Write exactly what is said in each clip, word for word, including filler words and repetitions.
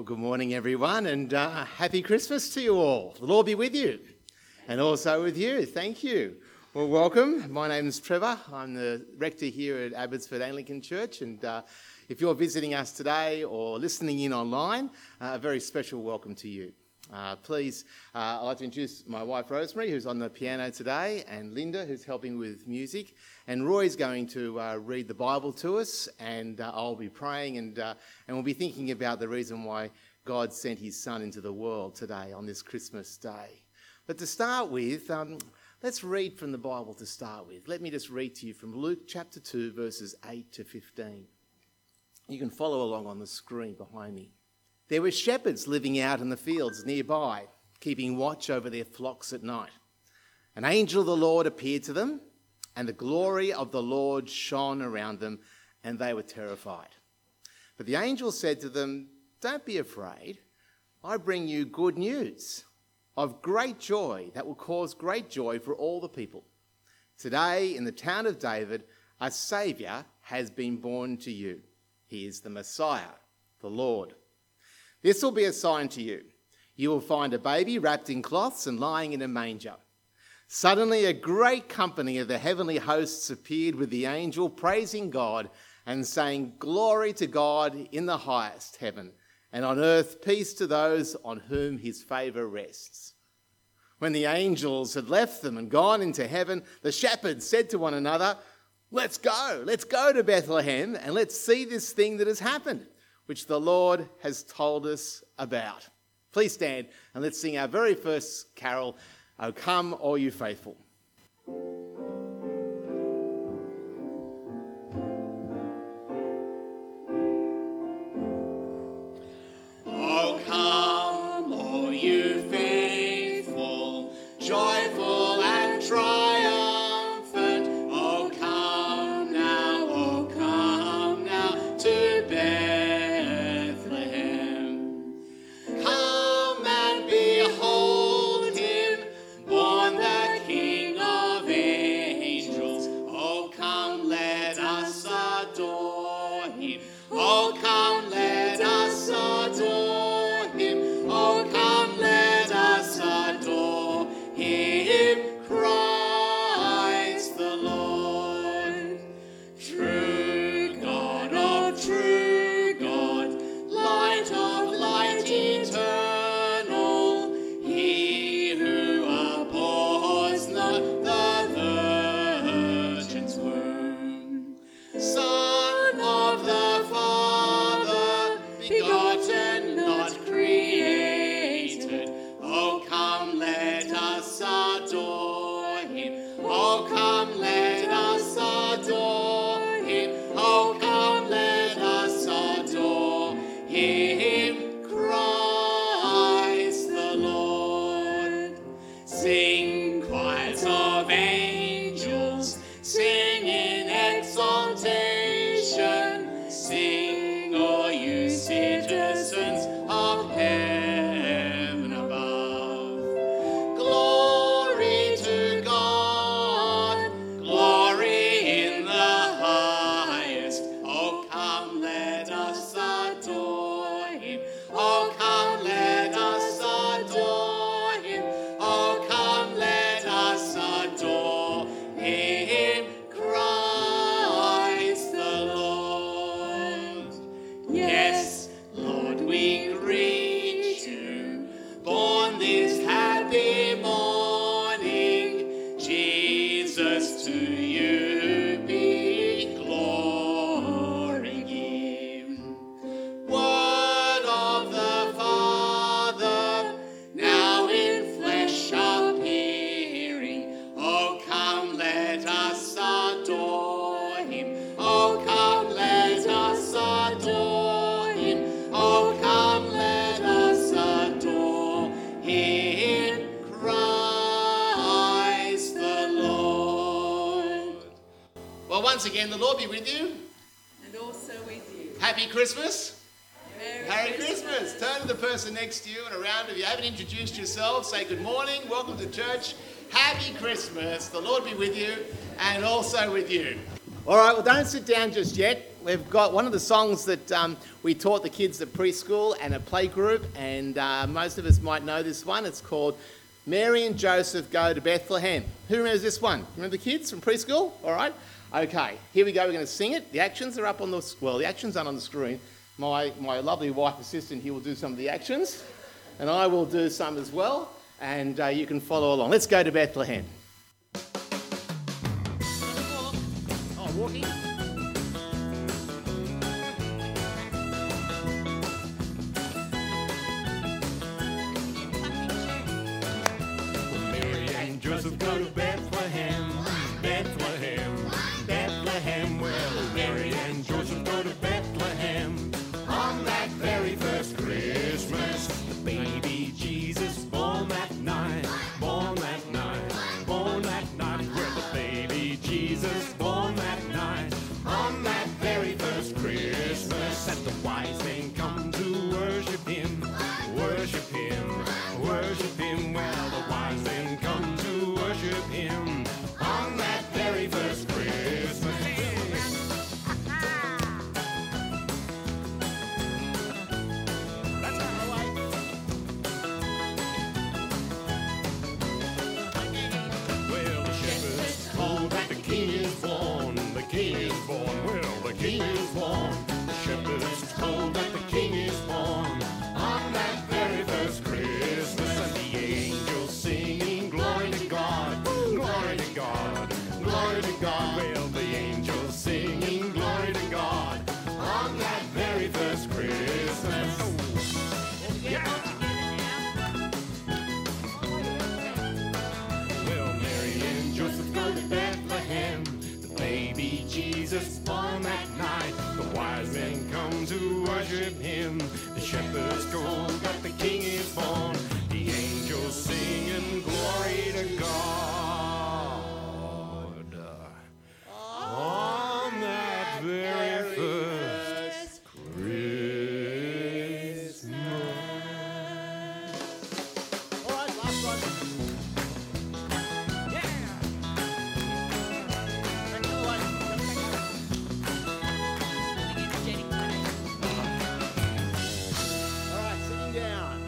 good morning, everyone, and uh, happy Christmas to you all. The Lord be with you, and also with you. Thank you. Well, welcome. My name is Trevor. I'm the rector here at Abbotsford Anglican Church, and uh, if you're visiting us today or listening in online, uh, a very special welcome to you. Uh, please, uh, I'd like to introduce my wife Rosemary, who's on the piano today, and Linda, who's helping with music. And Roy's going to uh, read the Bible to us, and uh, I'll be praying, and uh, and we'll be thinking about the reason why God sent his Son into the world today on this Christmas day. But to start with, um, let's read from the Bible to start with. Let me just read to you from Luke chapter two, verses eight to fifteen. You can follow along on the screen behind me. There were shepherds living out in the fields nearby, keeping watch over their flocks at night. An angel of the Lord appeared to them, and the glory of the Lord shone around them, and they were terrified. But the angel said to them, "Don't be afraid. I bring you good news of great joy that will cause great joy for all the people. Today, in the town of David, a Saviour has been born to you. He is the Messiah, the Lord. This will be a sign to you. You will find a baby wrapped in cloths and lying in a manger." Suddenly a great company of the heavenly hosts appeared with the angel, praising God and saying, "Glory to God in the highest heaven, and on earth peace to those on whom his favour rests." When the angels had left them and gone into heaven, the shepherds said to one another, "Let's go, let's go to Bethlehem and let's see this thing that has happened, which the Lord has told us about." Please stand and let's sing our very first carol, "O Come, All You Faithful." Oh, come, all you faithful, joyful and triumphant. Oh, come now, oh, come now to Bethlehem. Come and behold him, born the King of angels. Oh, come, let us adore him. Oh, come, let us adore him. Oh, come, let us adore him, Christ the Lord. True God of true God, light of light eternal, he who abhors not the Virgin's womb. Son of the Father, begotten, not created. Oh, come, let us adore him. Oh, come, let us adore him. Oh, come, let us adore him, Christ the Lord. Sing, choirs of angels, sing in exaltation. Sing, all you citizens of heaven above. Glory to God, glory in the highest. Oh, come, let us adore him. Oh, come, let us adore him. Oh, come, let us adore him, Christ the Lord. Yes, Lord, we greet you, born this happy morning. Jesus, to you be glory given. Word of the Father, now in flesh appearing. Oh, come, let us adore him. Oh, come, let us adore him. Oh, come, let us adore him, Christ the Lord. Well, once again, the Lord be with you. And also with you. Happy Christmas. Merry, Merry Christmas. Turn to the person next to you and around. If you haven't introduced yourself, say good morning, welcome to church. Happy Christmas. The Lord be with you and also with you. All right, well, don't sit down just yet. We've got one of the songs that um, we taught the kids at preschool and at playgroup, and uh, most of us might know this one. It's called Mary and Joseph Go to Bethlehem. Who remembers this one? Remember the kids from preschool? All right. Okay, here we go. We're going to sing it. The actions are up on the, well, the actions aren't on the screen. My, my lovely wife assistant here will do some of the actions, and I will do some as well, and uh, you can follow along. Let's go to Bethlehem. Oh, walking. Joseph go to Bethlehem, Bethlehem, Bethlehem. Well, Mary and Joseph go to Bethlehem. On that very first Christmas, the baby Jesus born that night, born that night, born that night. Well, the baby Jesus born that night. On that very first Christmas, and the wise men come to worship him, worship him, worship him. Well, the wise men come to worship him on that very first Christmas. That's our way. Well, the shepherds told that the king is born, the king is born. Well, the king is born. The shepherds told that the king is born on that very first Christmas, and the angels singing glory to God, glory to God, glory to God. Well, the angels singing glory to God on that very first Christmas. Oh, yeah. Well, Mary and Joseph go to Bethlehem. The baby Jesus born that night. The wise men come to worship him. The shepherds told that the king is born. The angels singing glory to God on that very first Christmas. All right, last one. Yeah. Back the way. All right, sitting down.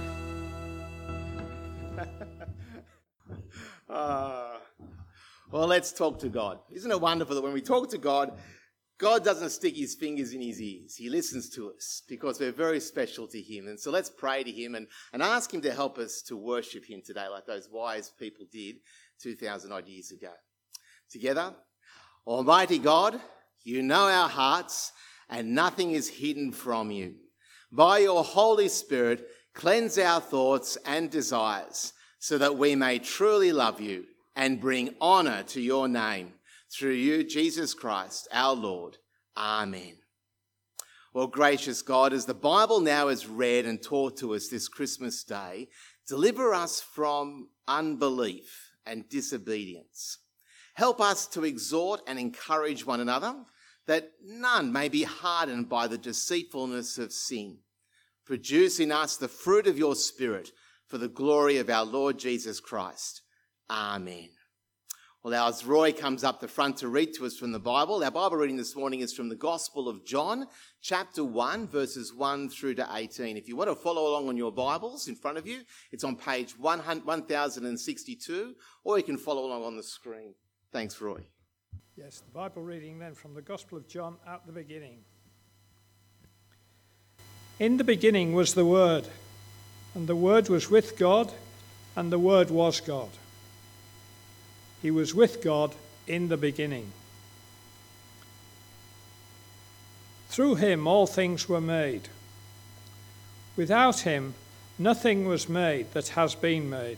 Uh, well, let's talk to God. Isn't it wonderful that when we talk to God, God doesn't stick his fingers in his ears. He listens to us because we're very special to him. And so let's pray to him and, and ask him to help us to worship him today like those wise people did two thousand odd years ago. Together, Almighty God, you know our hearts and nothing is hidden from you. By your Holy Spirit, cleanse our thoughts and desires so that we may truly love you and bring honour to your name through you, Jesus Christ, our Lord. Amen. Well, gracious God, as the Bible now is read and taught to us this Christmas day, deliver us from unbelief and disobedience. Help us to exhort and encourage one another, that none may be hardened by the deceitfulness of sin. Produce in us the fruit of your Spirit for the glory of our Lord Jesus Christ. Amen. Well, as Roy comes up the front to read to us from the Bible, our Bible reading this morning is from the Gospel of John, chapter one, verses one through to eighteen. If you want to follow along on your Bibles in front of you, it's on page one thousand sixty-two, or you can follow along on the screen. Thanks, Roy. Yes, the Bible reading then from the Gospel of John at the beginning. In the beginning was the Word, and the Word was with God, and the Word was God. He was with God in the beginning. Through him all things were made. Without him nothing was made that has been made.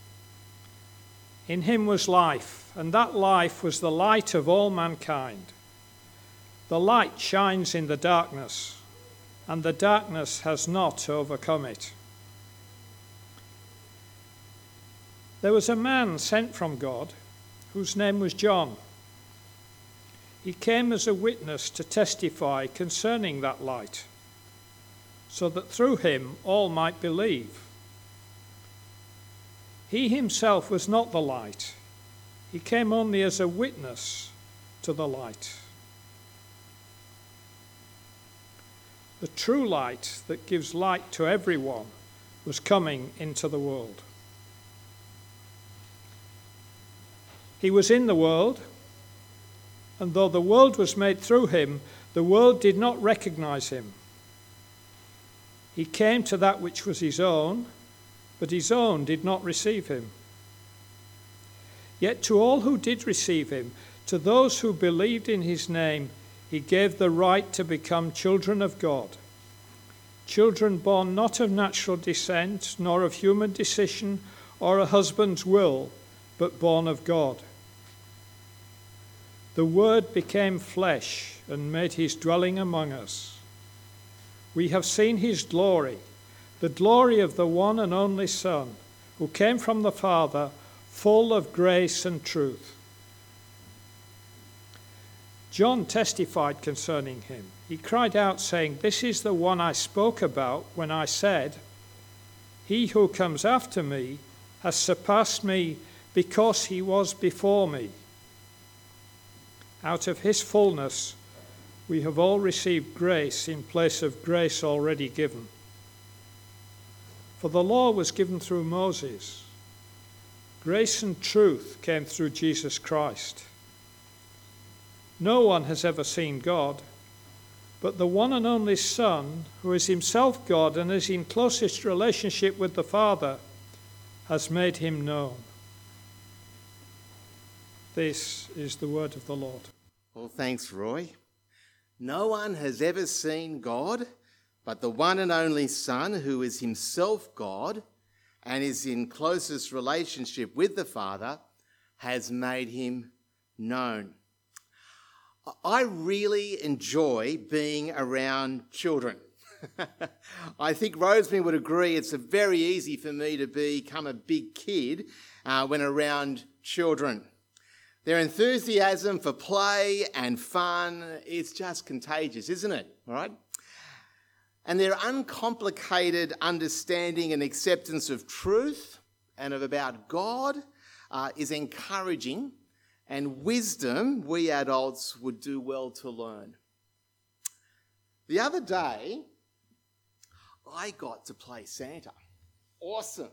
In him was life, and that life was the light of all mankind. The light shines in the darkness, and the darkness has not overcome it. There was a man sent from God, whose name was John. He came as a witness to testify concerning that light, so that through him all might believe. He himself was not the light. He came only as a witness to the light. The true light that gives light to everyone was coming into the world. He was in the world, and though the world was made through him, the world did not recognize him. He came to that which was his own, but his own did not receive him. Yet to all who did receive him, to those who believed in his name, he gave the right to become children of God. Children born not of natural descent, nor of human decision or a husband's will, but born of God. The Word became flesh and made his dwelling among us. We have seen his glory, the glory of the one and only Son, who came from the Father, full of grace and truth. John testified concerning him. He cried out, saying, "This is the one I spoke about when I said, 'He who comes after me has surpassed me because he was before me.' Out of his fullness we have all received grace in place of grace already given. For the law was given through Moses. Grace and truth came through Jesus Christ. No one has ever seen God, but the one and only Son, who is himself God and is in closest relationship with the Father, has made him known." This is the word of the Lord. Well, thanks, Roy. No one has ever seen God, but the one and only Son, who is himself God and is in closest relationship with the Father, has made him known. I really enjoy being around children. I think Rosemary would agree it's very easy for me to become a big kid uh, when around children. Their enthusiasm for play and fun, it's just contagious, isn't it? All right? And their uncomplicated understanding and acceptance of truth and of about God uh, is encouraging, and wisdom we adults would do well to learn. The other day, I got to play Santa. Awesome.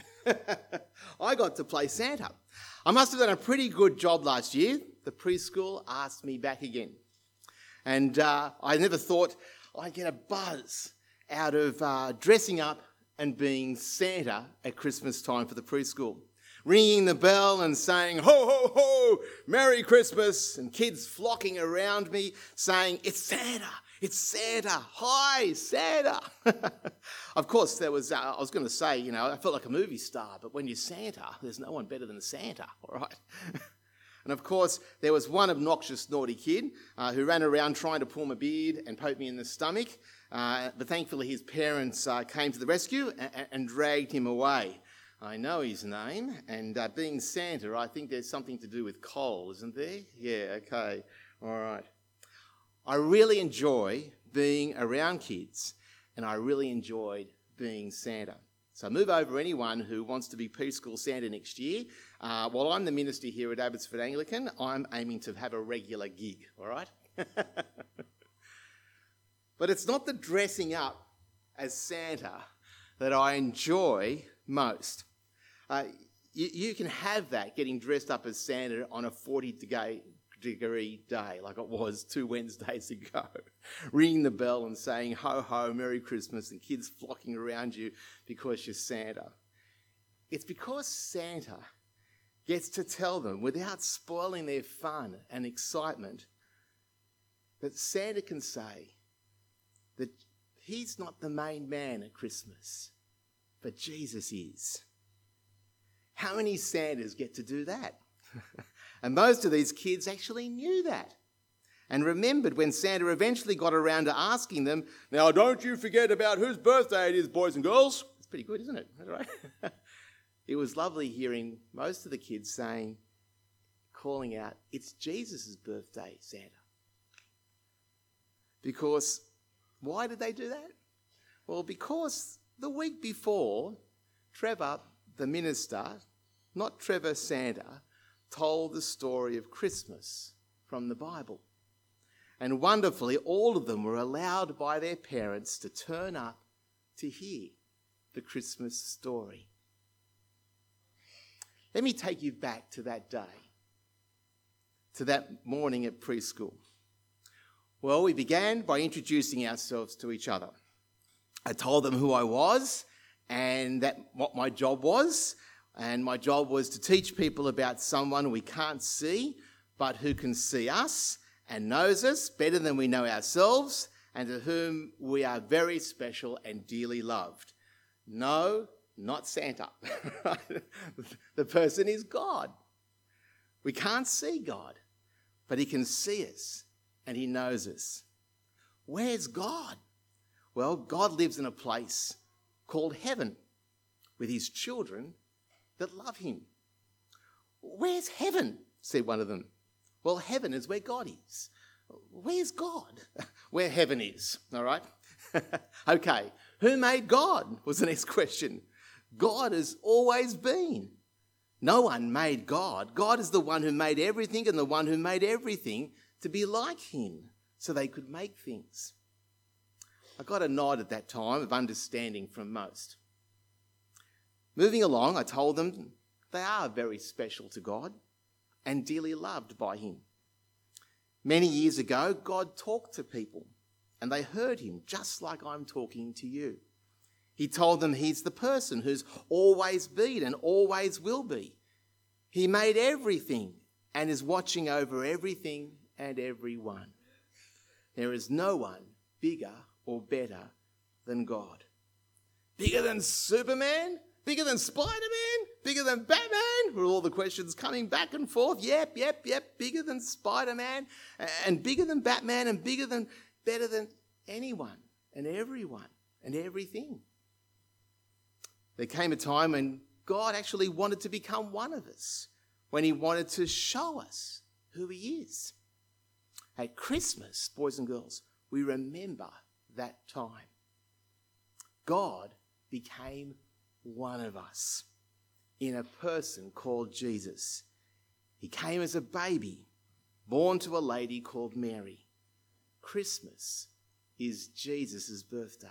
I got to play Santa. I must have done a pretty good job last year. The preschool asked me back again. And uh, I never thought I'd get a buzz out of uh, dressing up and being Santa at Christmas time for the preschool. Ringing the bell and saying, "Ho, ho, ho, Merry Christmas," and kids flocking around me saying, "It's Santa, it's Santa, hi, Santa." Of course, there was, uh, I was going to say, you know, I felt like a movie star, but when you're Santa, there's no one better than Santa, all right? And of course, there was one obnoxious, naughty kid uh, who ran around trying to pull my beard and poke me in the stomach, uh, but thankfully his parents uh, came to the rescue and, and dragged him away. I know his name, and uh, being Santa, I think there's something to do with coal, isn't there? Yeah, okay, all right. I really enjoy being around kids, and I really enjoyed being Santa. So move over anyone who wants to be preschool Santa next year. Uh, while I'm the minister here at Abbotsford Anglican, I'm aiming to have a regular gig, all right? But it's not the dressing up as Santa that I enjoy most. Uh, you, you can have that, getting dressed up as Santa on a forty degree day, like it was two Wednesdays ago. Ringing the bell and saying, "Ho, ho, Merry Christmas," and kids flocking around you because you're Santa. It's because Santa gets to tell them, without spoiling their fun and excitement, that Santa can say that he's not the main man at Christmas, but Jesus is. How many Santas get to do that? And most of these kids actually knew that and remembered when Santa eventually got around to asking them, "Now, don't you forget about whose birthday it is, boys and girls." It's pretty good, isn't it? All right. It was lovely hearing most of the kids saying, calling out, "It's Jesus' birthday, Santa." Because, why did they do that? Well, because the week before, Trevor, the minister, not Trevor Santa, told the story of Christmas from the Bible. And wonderfully, all of them were allowed by their parents to turn up to hear the Christmas story. Let me take you back to that day, to that morning at preschool. Well, we began by introducing ourselves to each other. I told them who I was and that what my job was. And my job was to teach people about someone we can't see, but who can see us and knows us better than we know ourselves, and to whom we are very special and dearly loved. No, not Santa. The person is God. We can't see God, but he can see us and he knows us. Where's God? Well, God lives in a place called heaven with his children that love him. Where's heaven? Said one of them. Well, heaven is where God is. Where's God? Where heaven is, all right? Okay, who made God was the next question. God has always been. No one made God. God is the one who made everything and the one who made everything to be like him so they could make things. I got a nod at that time of understanding from most. Moving along, I told them they are very special to God and dearly loved by him. Many years ago, God talked to people and they heard him just like I'm talking to you. He told them he's the person who's always been and always will be. He made everything and is watching over everything and everyone. There is no one bigger or better than God. Bigger than Superman? Bigger than Spider-Man? Bigger than Batman? Were all the questions coming back and forth? Yep, yep, yep. Bigger than Spider-Man and bigger than Batman and bigger than, better than anyone and everyone and everything. There came a time when God actually wanted to become one of us, when he wanted to show us who he is. At Christmas, boys and girls, we remember that time. God became one of us in a person called Jesus. He came as a baby, born to a lady called Mary. Christmas is Jesus' birthday.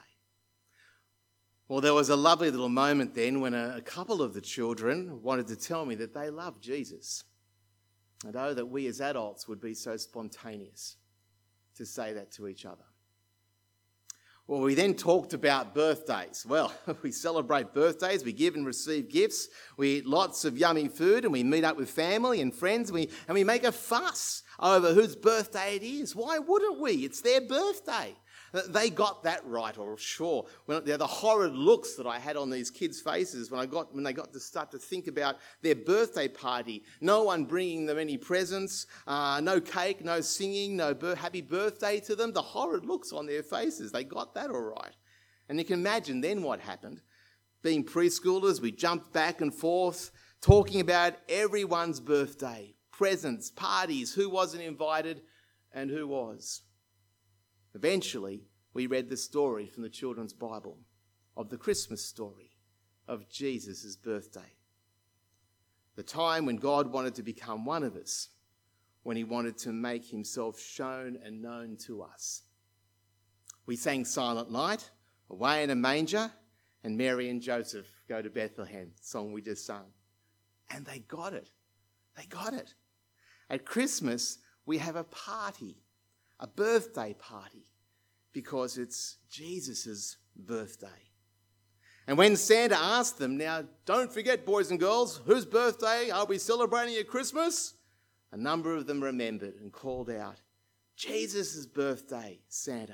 Well, there was a lovely little moment then when a, a couple of the children wanted to tell me that they loved Jesus. And oh, that we as adults would be so spontaneous to say that to each other. Well, we then talked about birthdays. Well, we celebrate birthdays, we give and receive gifts, we eat lots of yummy food, and we meet up with family and friends, and we, and we make a fuss over whose birthday it is. Why wouldn't we? It's their birthday. They got that right, or sure. When the horrid looks that I had on these kids' faces when I got when they got to start to think about their birthday party. No one bringing them any presents, uh, no cake, no singing, no bir- happy birthday to them. The horrid looks on their faces. They got that all right. And you can imagine then what happened. Being preschoolers, we jumped back and forth, talking about everyone's birthday, presents, parties, who wasn't invited and who was. Eventually, we read the story from the children's Bible of the Christmas story of Jesus' birthday. The time when God wanted to become one of us, when he wanted to make himself shown and known to us. We sang Silent Night, Away in a Manger, and Mary and Joseph Go to Bethlehem, the song we just sung. And they got it. They got it. At Christmas, we have a party. A birthday party, because it's Jesus' birthday. And when Santa asked them, now don't forget, boys and girls, whose birthday are we celebrating at Christmas? A number of them remembered and called out, Jesus' birthday, Santa.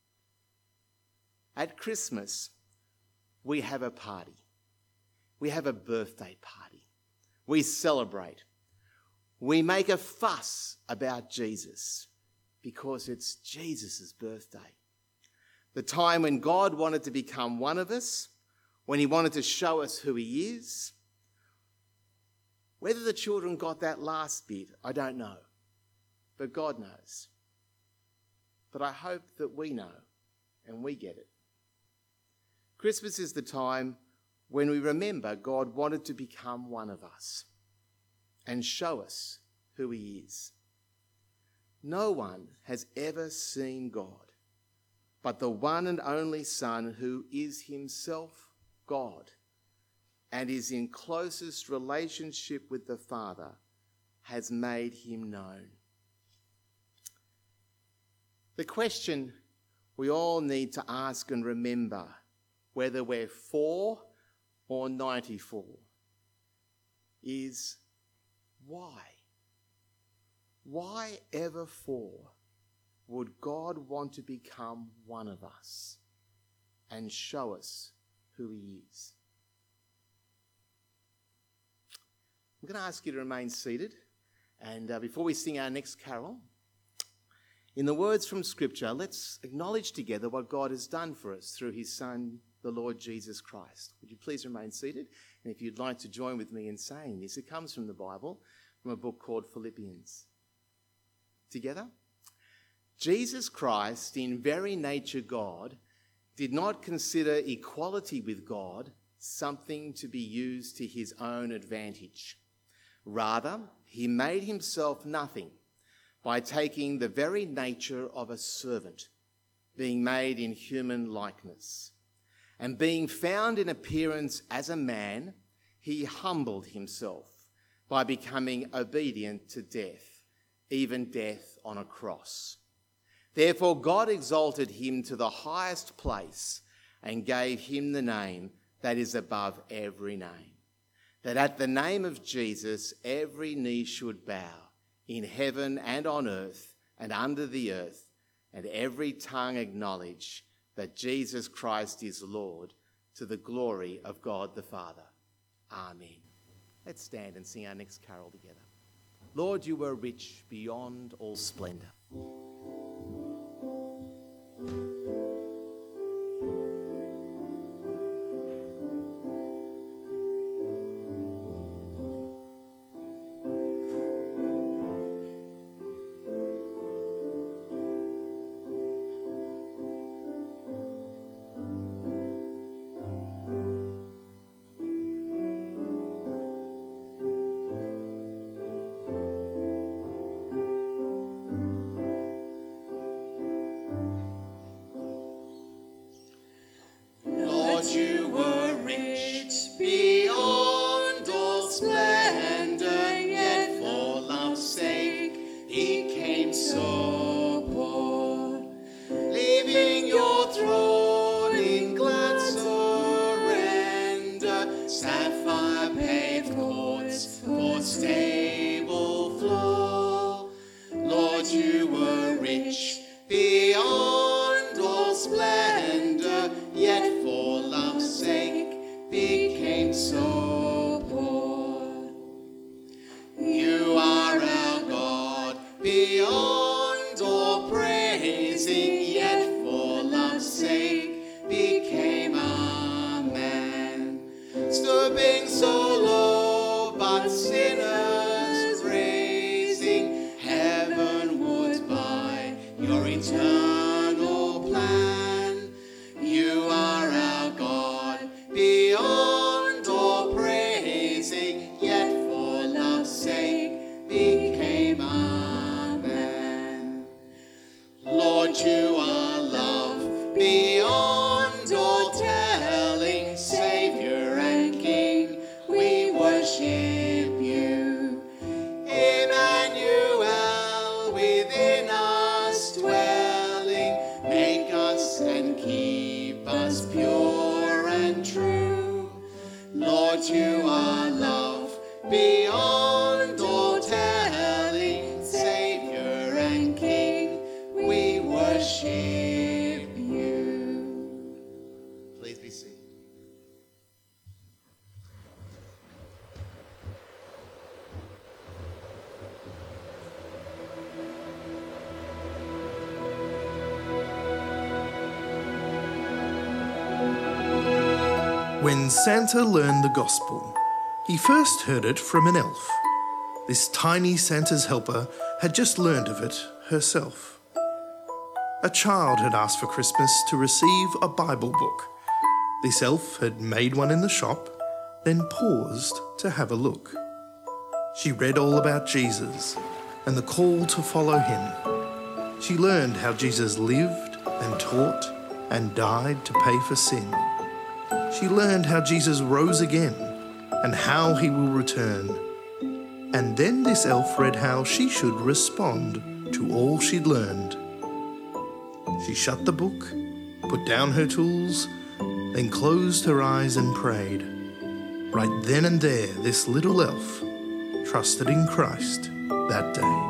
At Christmas, we have a party. We have a birthday party. We celebrate. We make a fuss about Jesus, because it's Jesus' birthday. The time when God wanted to become one of us, when he wanted to show us who he is. Whether the children got that last bit, I don't know. But God knows. But I hope that we know and we get it. Christmas is the time when we remember God wanted to become one of us and show us who he is. no one has ever seen God, but the one and only Son, who is himself God and is in closest relationship with the Father, has made him known. The question we all need to ask and remember, whether we're four or ninety-four, is why? Why ever four would God want to become one of us and show us who he is? I'm going to ask you to remain seated. And uh, before we sing our next carol, in the words from Scripture, let's acknowledge together what God has done for us through his Son, the Lord Jesus Christ. Would you please remain seated? And if you'd like to join with me in saying this, it comes from the Bible, from a book called Philippians. Together? Jesus Christ, in very nature God, did not consider equality with God something to be used to his own advantage. Rather, he made himself nothing by taking the very nature of a servant, being made in human likeness. And being found in appearance as a man, he humbled himself by becoming obedient to death, even death on a cross. Therefore, God exalted him to the highest place and gave him the name that is above every name, that at the name of Jesus every knee should bow, in heaven and on earth and under the earth, and every tongue acknowledge that Jesus Christ is Lord, to the glory of God the Father. Amen. Let's stand and sing our next carol together. Lord, you were rich beyond all splendour. When Santa learned the gospel, he first heard it from an elf. This tiny Santa's helper had just learned of it herself. A child had asked for Christmas to receive a Bible book. This elf had made one in the shop, then paused to have a look. She read all about Jesus and the call to follow him, She learned how Jesus lived and taught and died to pay for sin. She learned how Jesus rose again and how he will return. And then this elf read how she should respond to all she'd learned. She shut the book, put down her tools, then closed her eyes and prayed. Right then and there, this little elf trusted in Christ that day.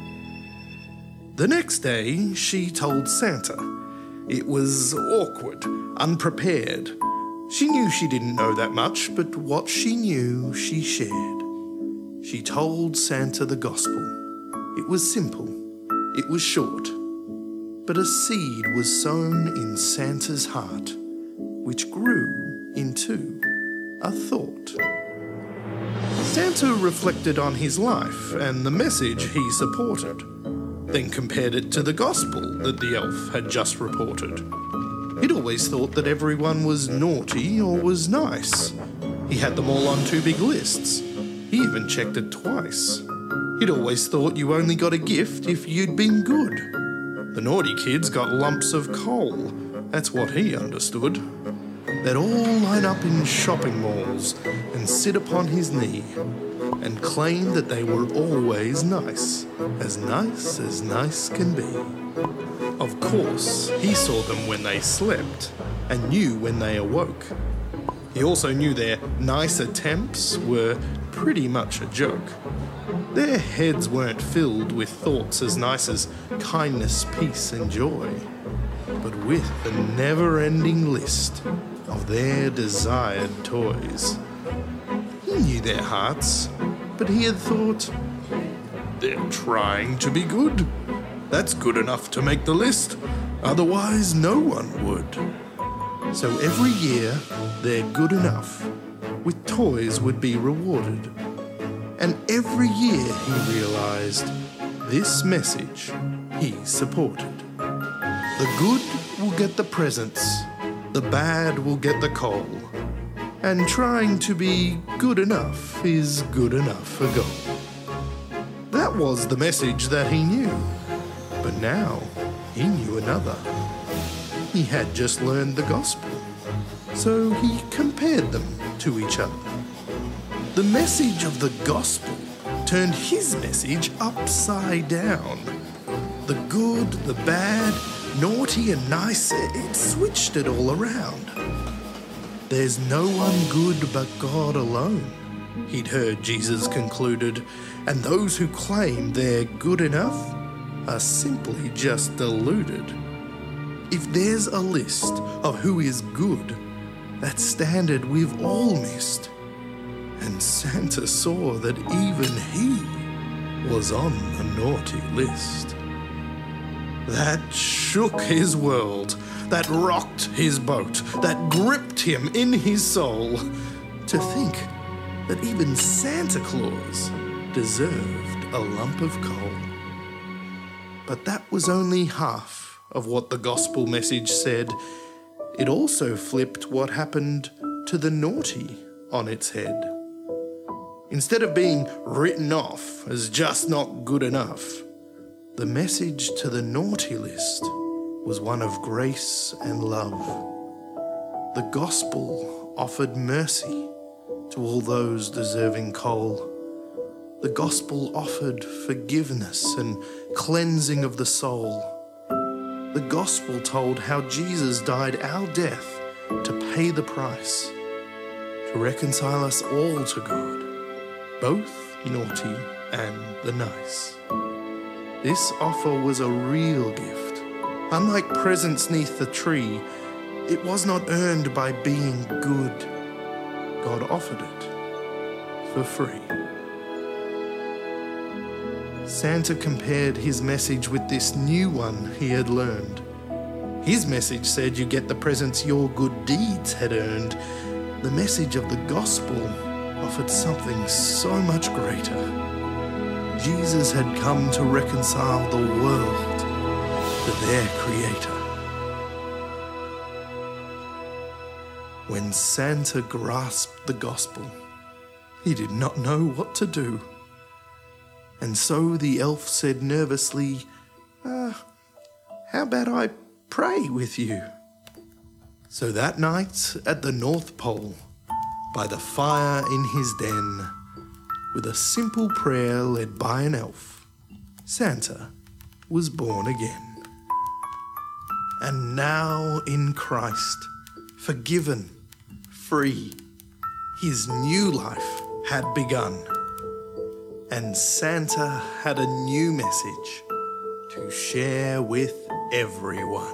The next day, she told Santa. It was awkward, unprepared. She knew she didn't know that much, but what she knew, she shared. She told Santa the gospel. It was simple, it was short, but a seed was sown in Santa's heart, which grew into a thought. Santa reflected on his life and the message he supported, then compared it to the gospel that the elf had just reported. He'd always thought that everyone was naughty or was nice. He had them all on two big lists. He even checked it twice. He'd always thought you only got a gift if you'd been good. The naughty kids got lumps of coal. That's what he understood. They'd all line up in shopping malls and sit upon his knee and claim that they were always nice, as nice as nice can be. Of course, he saw them when they slept and knew when they awoke. He also knew their nice attempts were pretty much a joke. Their heads weren't filled with thoughts as nice as kindness, peace and joy, but with the never-ending list of their desired toys. He knew their hearts, but he had thought, they're trying to be good. That's good enough to make the list, otherwise no one would. So every year, they're good enough, with toys would be rewarded. And every year he realised this message he supported. The good will get the presents, the bad will get the coal, and trying to be good enough is good enough a goal. That was the message that he knew, but now he knew another. He had just learned the gospel, so he compared them to each other. The message of the gospel turned his message upside down. The good, the bad, naughty and nice, it switched it all around. There's no one good but God alone, he'd heard Jesus concluded, and those who claim they're good enough are simply just deluded. If there's a list of who is good, that standard we've all missed. And Santa saw that even he was on the naughty list. That shook his world, that rocked his boat, that gripped him in his soul. To think that even Santa Claus deserved a lump of coal. But that was only half of what the gospel message said. It also flipped what happened to the naughty on its head. Instead of being written off as just not good enough, the message to the naughty list was one of grace and love. The gospel offered mercy to all those deserving coal. The gospel offered forgiveness and cleansing of the soul. The gospel told how Jesus died our death to pay the price, to reconcile us all to God, both naughty and the nice. This offer was a real gift. Unlike presents neath the tree, it was not earned by being good. God offered it for free. Santa compared his message with this new one he had learned. His message said you get the presents your good deeds had earned. The message of the gospel offered something so much greater. Jesus had come to reconcile the world to their Creator. When Santa grasped the gospel, he did not know what to do. And so the elf said nervously, ah, about I pray with you? So that night at the North Pole, by the fire in his den, with a simple prayer led by an elf, Santa was born again. And now in Christ, forgiven, free, his new life had begun. And Santa had a new message to share with everyone.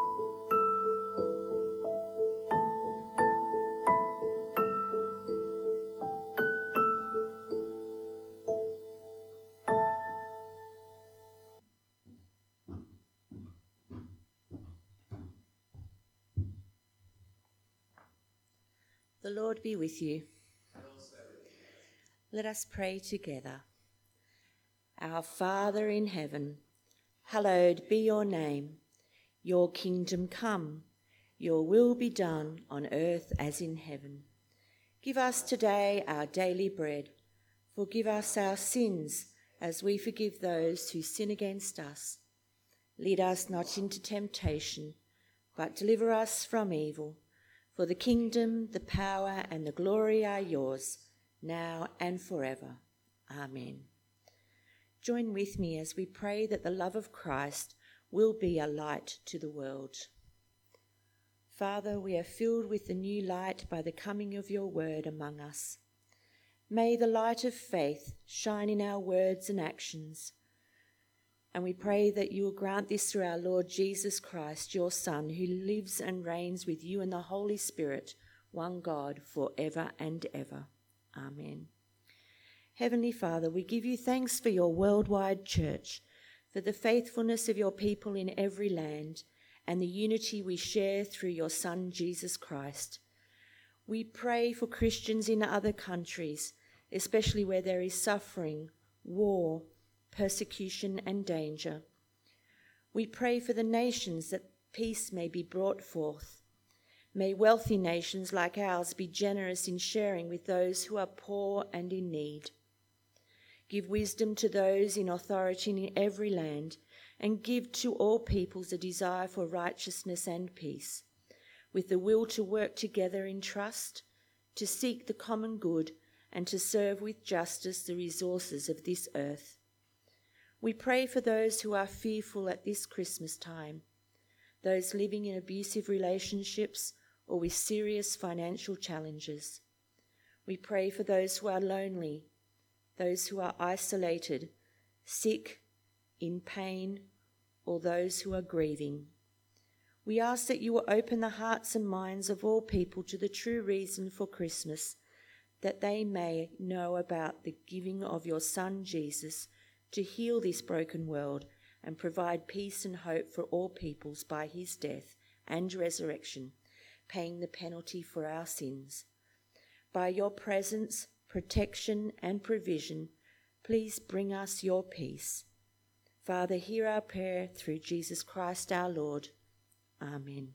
The Lord be with you. Let us pray together. Our Father in heaven, hallowed be your name. Your kingdom come, your will be done on earth as in heaven. Give us today our daily bread. Forgive us our sins as we forgive those who sin against us. Lead us not into temptation, but deliver us from evil. For the kingdom, the power, and the glory are yours, now and forever. Amen. Join with me as we pray that the love of Christ will be a light to the world. Father, we are filled with the new light by the coming of your word among us. May the light of faith shine in our words and actions. And we pray that you will grant this through our Lord Jesus Christ, your Son, who lives and reigns with you in the Holy Spirit, one God, for ever and ever. Amen. Heavenly Father, we give you thanks for your worldwide church, for the faithfulness of your people in every land, and the unity we share through your Son, Jesus Christ. We pray for Christians in other countries, especially where there is suffering, war, persecution and danger. We pray for the nations that peace may be brought forth. May wealthy nations like ours be generous in sharing with those who are poor and in need. Give wisdom to those in authority in every land, and give to all peoples a desire for righteousness and peace, with the will to work together in trust, to seek the common good, and to serve with justice the resources of this earth. We pray for those who are fearful at this Christmas time, those living in abusive relationships or with serious financial challenges. We pray for those who are lonely, those who are isolated, sick, in pain, or those who are grieving. We ask that you will open the hearts and minds of all people to the true reason for Christmas, that they may know about the giving of your Son Jesus to heal this broken world and provide peace and hope for all peoples by his death and resurrection, paying the penalty for our sins. By your presence, protection, and provision, please bring us your peace. Father, hear our prayer through Jesus Christ our Lord. Amen.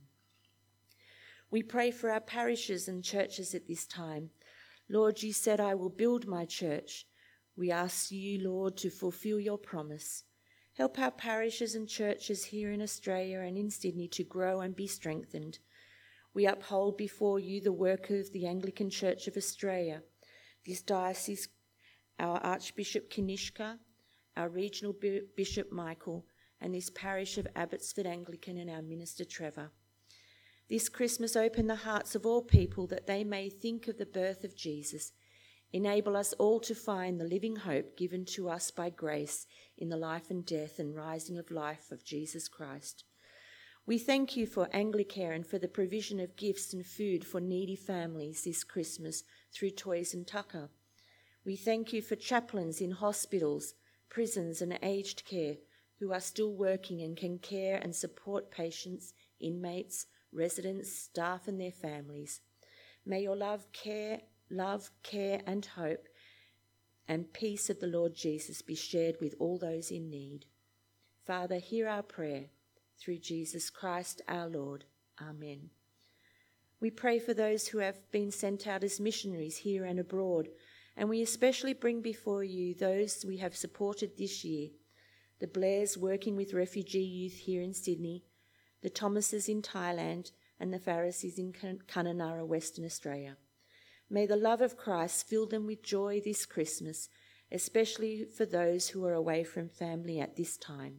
We pray for our parishes and churches at this time. Lord, you said, I will build my church. We ask you, Lord, to fulfill your promise. Help our parishes and churches here in Australia and in Sydney to grow and be strengthened. We uphold before you the work of the Anglican Church of Australia, this diocese, our Archbishop Kanishka, our Regional Bishop Michael, and this parish of Abbotsford Anglican and our Minister Trevor. This Christmas open the hearts of all people that they may think of the birth of Jesus. Enable us all to find the living hope given to us by grace in the life and death and rising of life of Jesus Christ. We thank you for Anglicare and for the provision of gifts and food for needy families this Christmas through Toys and Tucker. We thank you for chaplains in hospitals, prisons and aged care who are still working and can care and support patients, inmates, residents, staff and their families. May your love, care, love, care and hope and peace of the Lord Jesus be shared with all those in need. Father, hear our prayer through Jesus Christ our Lord. Amen. We pray for those who have been sent out as missionaries here and abroad, and we especially bring before you those we have supported this year, the Blairs working with refugee youth here in Sydney, the Thomases in Thailand, and the Pharisees in Kununurra, Western Australia. May the love of Christ fill them with joy this Christmas, especially for those who are away from family at this time.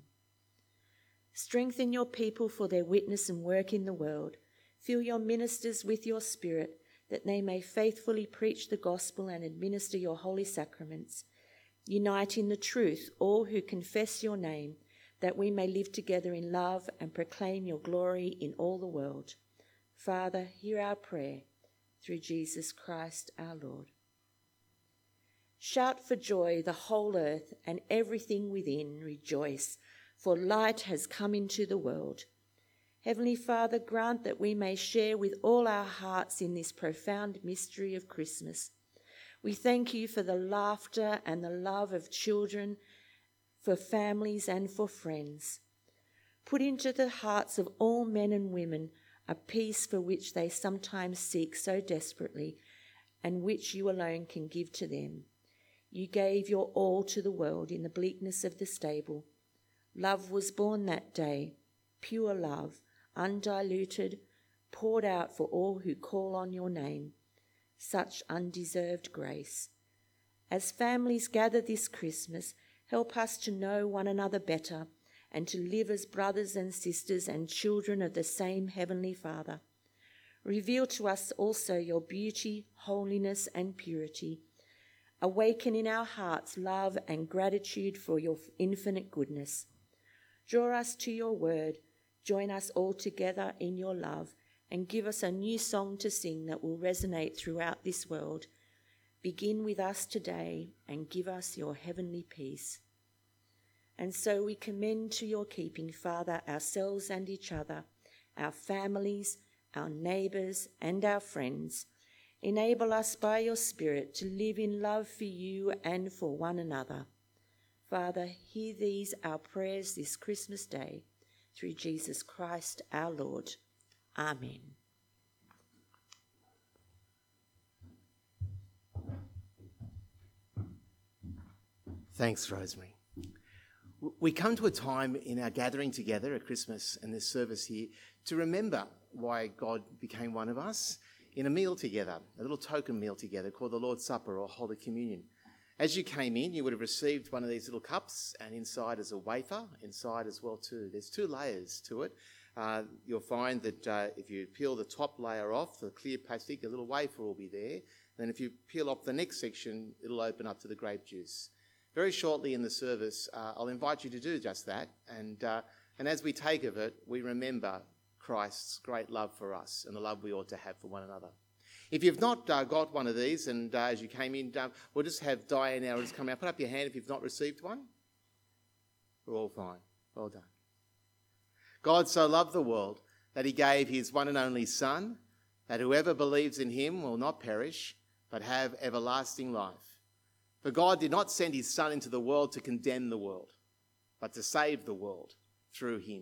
Strengthen your people for their witness and work in the world. Fill your ministers with your Spirit, that they may faithfully preach the gospel and administer your holy sacraments. Unite in the truth all who confess your name, that we may live together in love and proclaim your glory in all the world. Father, hear our prayer, through Jesus Christ our Lord. Shout for joy, the whole earth, and everything within rejoice, for light has come into the world. Heavenly Father, grant that we may share with all our hearts in this profound mystery of Christmas. We thank you for the laughter and the love of children, for families and for friends. Put into the hearts of all men and women a peace for which they sometimes seek so desperately, and which you alone can give to them. You gave your all to the world in the bleakness of the stable. Love was born that day, pure love, undiluted, poured out for all who call on your name. Such undeserved grace. As families gather this Christmas, help us to know one another better and to live as brothers and sisters and children of the same Heavenly Father. Reveal to us also your beauty, holiness, and purity. Awaken in our hearts love and gratitude for your infinite goodness. Draw us to your word, join us all together in your love, and give us a new song to sing that will resonate throughout this world. Begin with us today and give us your heavenly peace. And so we commend to your keeping, Father, ourselves and each other, our families, our neighbours, and our friends. Enable us by your Spirit to live in love for you and for one another. Father, hear these our prayers this Christmas day, through Jesus Christ our Lord. Amen. Thanks, Rosemary. We come to a time in our gathering together at Christmas and this service here to remember why God became one of us in a meal together, a little token meal together called the Lord's Supper or Holy Communion. As you came in, you would have received one of these little cups, and inside is a wafer, inside as well too. There's two layers to it. Uh, you'll find that uh, if you peel the top layer off, the clear plastic, a little wafer will be there. Then if you peel off the next section, it'll open up to the grape juice. Very shortly in the service, uh, I'll invite you to do just that. And, uh, and as we take of it, we remember Christ's great love for us and the love we ought to have for one another. If you've not uh, got one of these, and uh, as you came in, uh, we'll just have Diane now just come out. Put up your hand if you've not received one. We're all fine. Well done. God so loved the world that he gave his one and only Son, that whoever believes in him will not perish, but have everlasting life. For God did not send his Son into the world to condemn the world, but to save the world through him.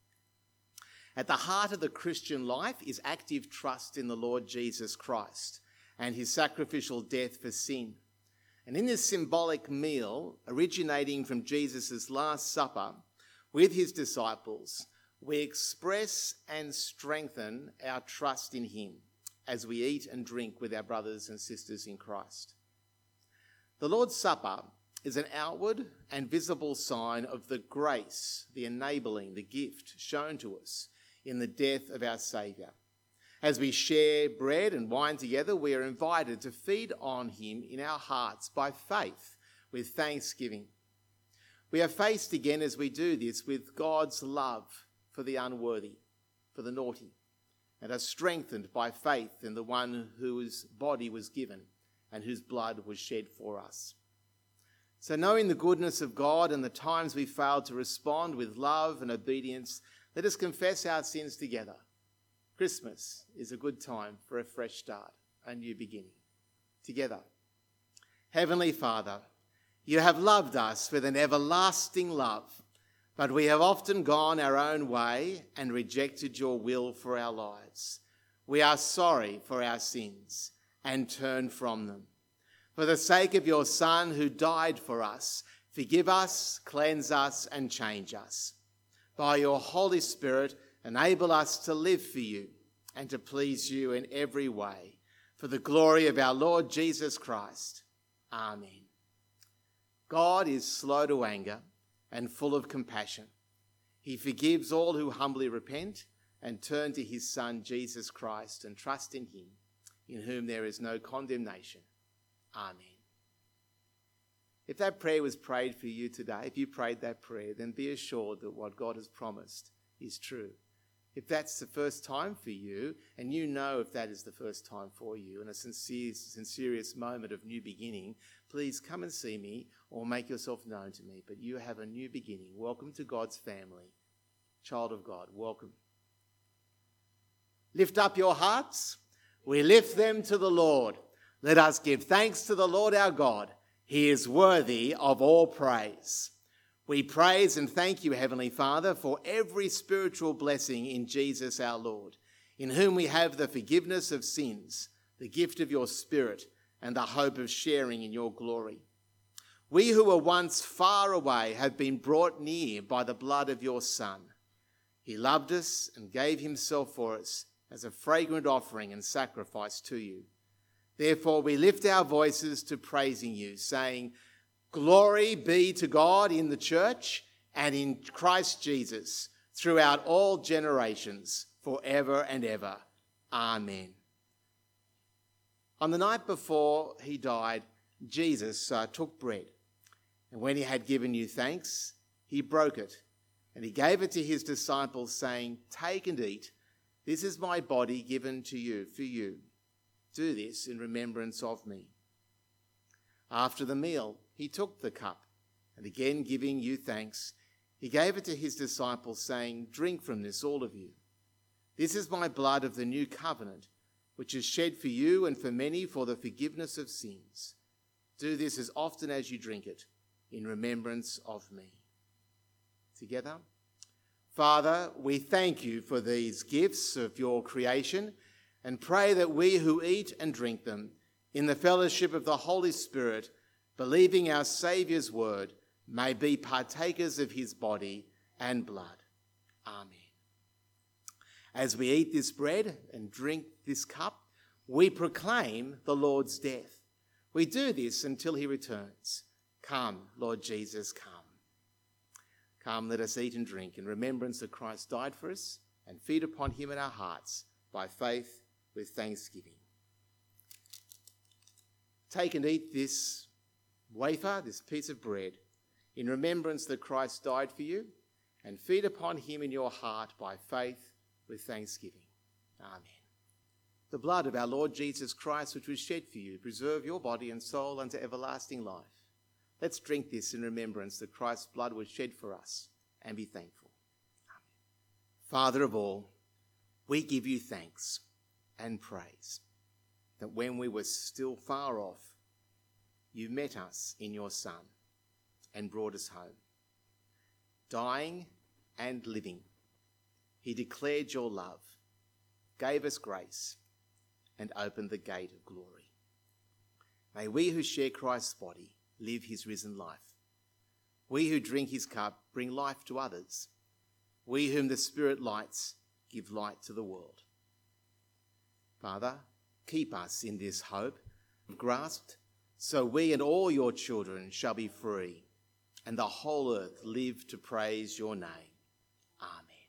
At the heart of the Christian life is active trust in the Lord Jesus Christ and his sacrificial death for sin. And in this symbolic meal, originating from Jesus' Last Supper with his disciples, we express and strengthen our trust in him as we eat and drink with our brothers and sisters in Christ. The Lord's Supper is an outward and visible sign of the grace, the enabling, the gift shown to us in the death of our Saviour. As we share bread and wine together, we are invited to feed on him in our hearts by faith with thanksgiving. We are faced again as we do this with God's love for the unworthy, for the naughty, and are strengthened by faith in the one whose body was given and whose blood was shed for us. So knowing the goodness of God and the times we failed to respond with love and obedience, let us confess our sins together. Christmas is a good time for a fresh start, a new beginning. Together. Heavenly Father, you have loved us with an everlasting love, but we have often gone our own way and rejected your will for our lives. We are sorry for our sins and turn from them. For the sake of your Son who died for us, Forgive us, cleanse us, and change us. By your Holy Spirit, enable us to live for you and to please you in every way, for the glory of our Lord Jesus Christ. Amen. God is slow to anger and full of compassion. He forgives all who humbly repent and turn to his Son, Jesus Christ, and trust in him, in whom there is no condemnation. Amen. If that prayer was prayed for you today, if you prayed that prayer, then be assured that what God has promised is true. If that's the first time for you, and you know if that is the first time for you, in a sincere, sincerious moment of new beginning, please come and see me or make yourself known to me. But you have a new beginning. Welcome to God's family. Child of God, welcome. Lift up your hearts. We lift them to the Lord. Let us give thanks to the Lord our God. He is worthy of all praise. We praise and thank you, Heavenly Father, for every spiritual blessing in Jesus our Lord, in whom we have the forgiveness of sins, the gift of your Spirit, and the hope of sharing in your glory. We who were once far away have been brought near by the blood of your Son. He loved us and gave himself for us as a fragrant offering and sacrifice to you. Therefore, we lift our voices to praising you, saying, Glory be to God in the church and in Christ Jesus throughout all generations, forever and ever. Amen. On the night before he died, Jesus uh, took bread, and when he had given you thanks, he broke it, and he gave it to his disciples, saying, Take and eat. This is my body given to you, for you. Do this in remembrance of me. After the meal, he took the cup, and again giving you thanks, he gave it to his disciples, saying, Drink from this, all of you. This is my blood of the new covenant, which is shed for you and for many for the forgiveness of sins. Do this as often as you drink it, in remembrance of me. Together. Father, we thank you for these gifts of your creation, and pray that we who eat and drink them, in the fellowship of the Holy Spirit, believing our Saviour's word, may be partakers of his body and blood. Amen. As we eat this bread and drink this cup, we proclaim the Lord's death. We do this until he returns. Come, Lord Jesus, come. Come, let us eat and drink in remembrance that Christ died for us, and feed upon him in our hearts by faith with thanksgiving. Take and eat this wafer, this piece of bread, in remembrance that Christ died for you, and feed upon him in your heart by faith with thanksgiving. Amen. The blood of our Lord Jesus Christ, which was shed for you, preserve your body and soul unto everlasting life. Let's drink this in remembrance that Christ's blood was shed for us, and be thankful. Amen. Father of all, we give you thanks and praise that when we were still far off, you met us in your Son and brought us home. Dying and living, he declared your love, gave us grace, and opened the gate of glory. May we who share Christ's body live his risen life. We who drink his cup bring life to others. We whom the Spirit lights give light to the world. Father, keep us in this hope grasped, so we and all your children shall be free, and the whole earth live to praise your name. Amen.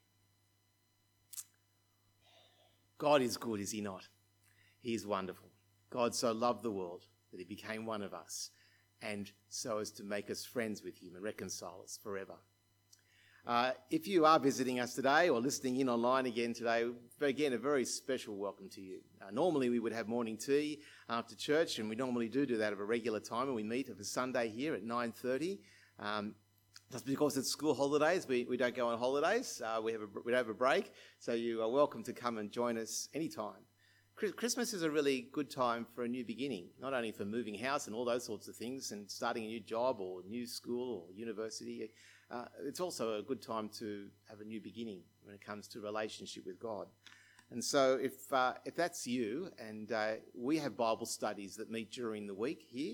God is good, is he not? He is wonderful. God so loved the world that he became one of us, and so as to make us friends with him and reconcile us forever. Uh, if you are visiting us today or listening in online again today, again, a very special welcome to you. Uh, normally we would have morning tea after church, and we normally do do that at a regular time, and we meet every Sunday here at nine thirty. Um, just because it's school holidays, we, we don't go on holidays. Uh, we have a, we have a break, so you are welcome to come and join us anytime. Christmas is a really good time for a new beginning, not only for moving house and all those sorts of things and starting a new job or new school or university. Uh, it's also a good time to have a new beginning when it comes to relationship with God. And so if uh, if that's you, and uh, we have Bible studies that meet during the week here,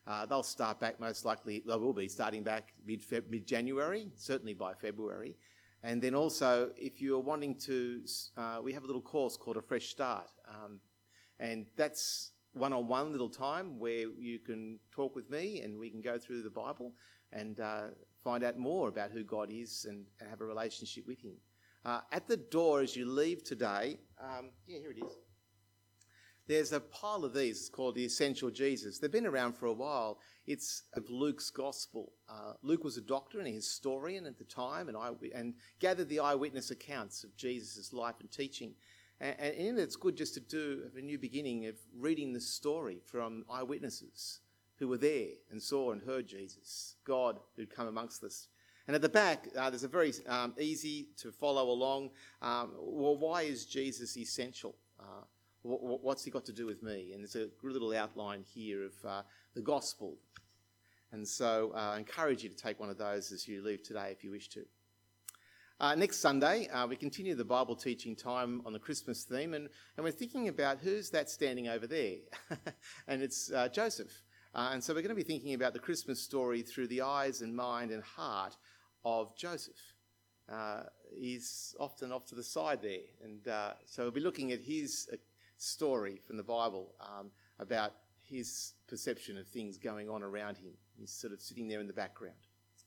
Uh, they'll start back most likely, they will be starting back mid-Feb- mid-January, certainly by February. And then also, if you're wanting to, uh, we have a little course called A Fresh Start. Um, and that's one-on-one little time where you can talk with me and we can go through the Bible and uh, find out more about who God is and, and have a relationship with him. Uh, at the door as you leave today, um, yeah, here it is. There's a pile of these called the Essential Jesus. They've been around for a while. It's of Luke's Gospel. Uh, Luke was a doctor and a historian at the time and, eye- and gathered the eyewitness accounts of Jesus' life and teaching. And, and in it, it's good just to do a new beginning of reading the story from eyewitnesses who were there and saw and heard Jesus, God who'd come amongst us. And at the back, uh, there's a very um, easy to follow along. Um, well, why is Jesus essential? Uh, What's he got to do with me? And there's a little outline here of uh, the gospel. And so uh, I encourage you to take one of those as you leave today if you wish to. Uh, next Sunday, uh, we continue the Bible teaching time on the Christmas theme, and, and we're thinking about who's that standing over there. And it's uh, Joseph. Uh, and so we're going to be thinking about the Christmas story through the eyes and mind and heart of Joseph. Uh, he's often off to the side there. And uh, so we'll be looking at his Uh, story from the Bible um, about his perception of things going on around him. He's sort of sitting there in the background.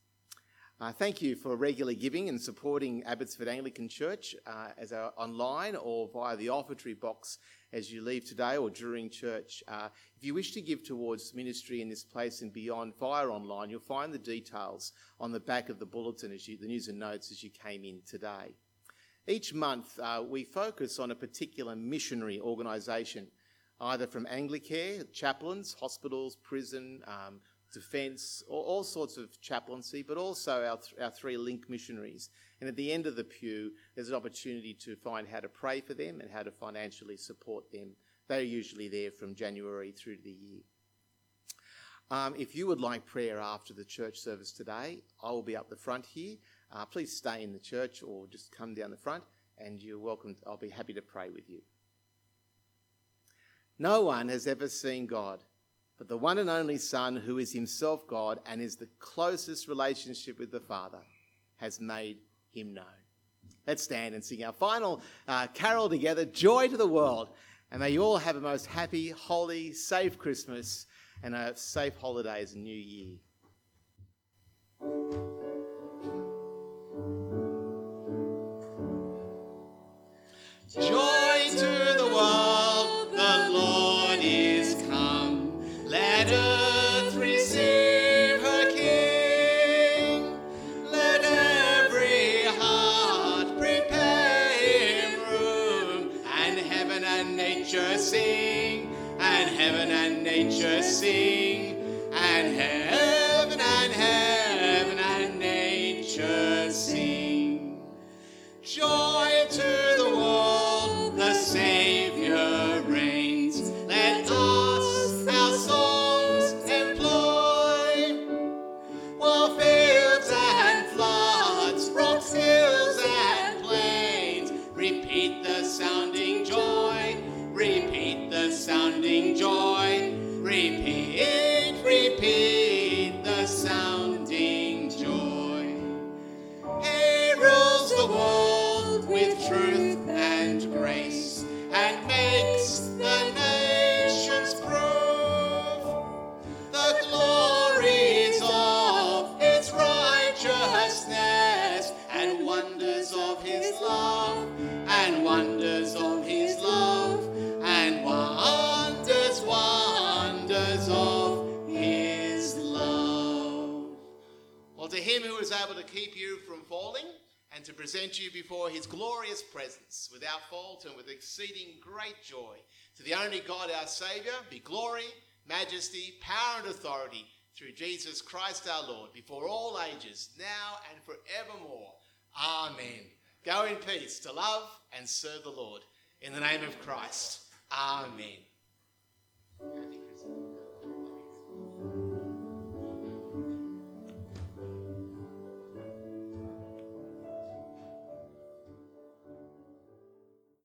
Uh, thank you for regularly giving and supporting Abbotsford Anglican Church uh, as a, online or via the offertory box as you leave today or during church. Uh, if you wish to give towards ministry in this place and beyond via online, you'll find the details on the back of the bulletin, as you, the news and notes as you came in today. Each month, uh, we focus on a particular missionary organisation, either from Anglicare, chaplains, hospitals, prison, um, defence, all, all sorts of chaplaincy, but also our, th- our three link missionaries. And at the end of the pew, there's an opportunity to find how to pray for them and how to financially support them. They're usually there from January through to the year. Um, if you would like prayer after the church service today, I will be up the front here. Uh, please stay in the church or just come down the front and you're welcome. To, I'll be happy to pray with you. No one has ever seen God, but the one and only Son, who is himself God and is the closest relationship with the Father, has made him known. Let's stand and sing our final uh, carol together, Joy to the World. And may you all have a most happy, holy, safe Christmas and a safe holidays and New Year. Joy to the world, the Lord is come. Let earth receive her King. Let every heart prepare him room. And heaven and nature sing, and heaven and nature sing, and heaven and heaven and nature sing. Joy to the world, the Saviour reigns. Let us our songs employ, while fields and floods, rocks, hills and plains, repeat the sounding joy, repeat the sounding joy, repeat, repeat the sounding joy. He rules the world with truth and grace, and makes the nations prove the glories of his righteousness, and wonders of his love, and wonders of his love, and wonders, wonders of his love. Well, to him who is able to keep you from falling, and to present you before his glorious presence without fault and with exceeding great joy, to the only God our Saviour, be glory, majesty, power and authority through Jesus Christ our Lord, before all ages, now and forevermore. Amen. Go in peace to love and serve the Lord. In the name of Christ. Amen.